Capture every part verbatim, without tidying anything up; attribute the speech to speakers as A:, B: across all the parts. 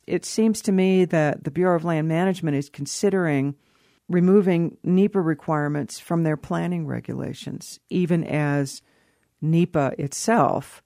A: it seems to me that the Bureau of Land Management is considering removing NEPA requirements from their planning regulations, even as NEPA itself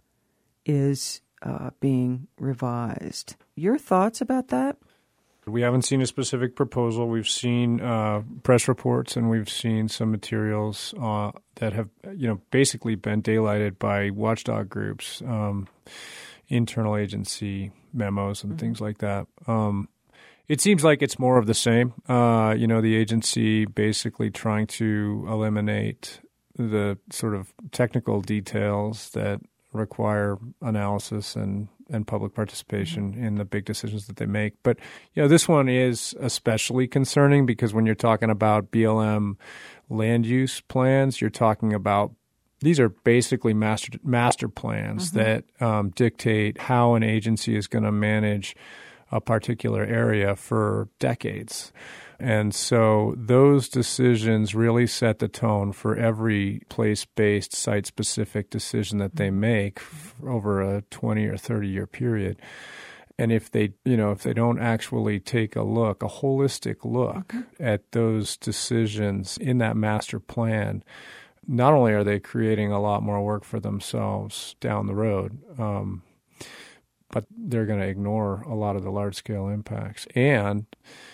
A: is uh, being revised. Your thoughts about that?
B: We haven't seen a specific proposal. We've seen uh, press reports, and we've seen some materials uh, that have, you know, basically been daylighted by watchdog groups, um, internal agency memos, and mm-hmm. things like that. Um, It seems like it's more of the same. Uh, you know, the agency basically trying to eliminate the sort of technical details that require analysis and, and public participation mm-hmm. in the big decisions that they make. But, you know, this one is especially concerning because when you're talking about B L M land use plans, you're talking about these are basically master master plans mm-hmm. that um, dictate how an agency is going to manage a particular area for decades. And so those decisions really set the tone for every place-based, site-specific decision that they make over a twenty or thirty-year period. And if they, you know, if they don't actually take a look, a holistic look okay. at those decisions in that master plan, not only are they creating a lot more work for themselves down the road, um, but they're going to ignore a lot of the large-scale impacts and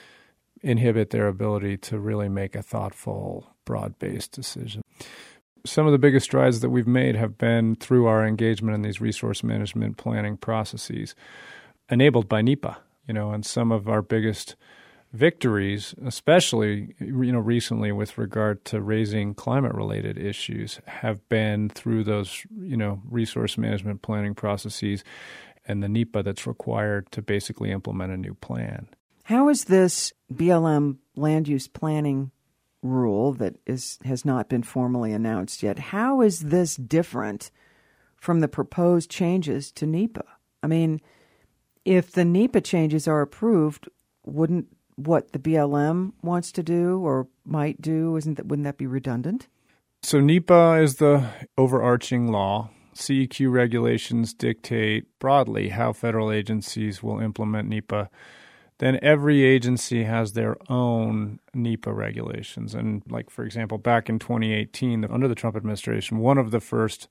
B: inhibit their ability to really make a thoughtful, broad-based decision. Some of the biggest strides that we've made have been through our engagement in these resource management planning processes enabled by NEPA, you know, and some of our biggest victories, especially, you know, recently with regard to raising climate-related issues, have been through those, you know, resource management planning processes and the NEPA that's required to basically implement a new plan.
A: How is this B L M land use planning rule that is has not been formally announced yet, how is this different from the proposed changes to NEPA? I mean, if the NEPA changes are approved, wouldn't what the B L M wants to do or might do, isn't that, wouldn't that be redundant?
B: So NEPA is the overarching law. C E Q regulations dictate broadly how federal agencies will implement NEPA. Then every agency has their own NEPA regulations. And like, for example, back in twenty eighteen, under the Trump administration, one of the first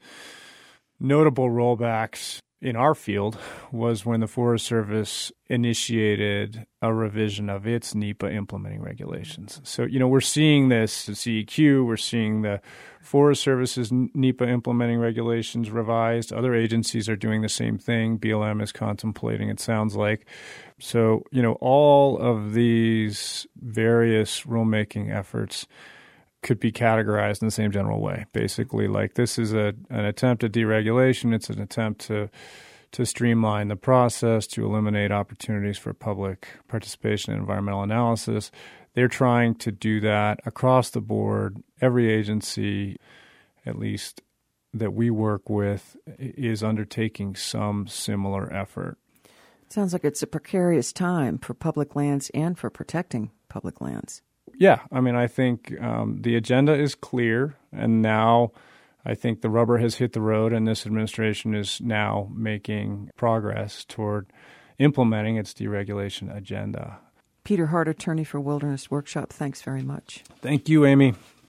B: notable rollbacks in our field was when the Forest Service initiated a revision of its NEPA implementing regulations. So, you know, we're seeing this at C E Q, we're seeing the Forest Service's NEPA implementing regulations revised. Other agencies are doing the same thing. B L M is contemplating, it sounds like. So, you know, all of these various rulemaking efforts could be categorized in the same general way. Basically, like this is a an attempt at deregulation. It's an attempt to to streamline the process, to eliminate opportunities for public participation in environmental analysis. They're trying to do that across the board. Every agency, at least that we work with, is undertaking some similar effort.
A: Sounds like it's a precarious time for public lands and for protecting public lands.
B: Yeah, I mean, I think um, the agenda is clear, and now I think the rubber has hit the road, and this administration is now making progress toward implementing its deregulation agenda.
A: Peter Hart, attorney for Wilderness Workshop, thanks very much.
B: Thank you, Amy.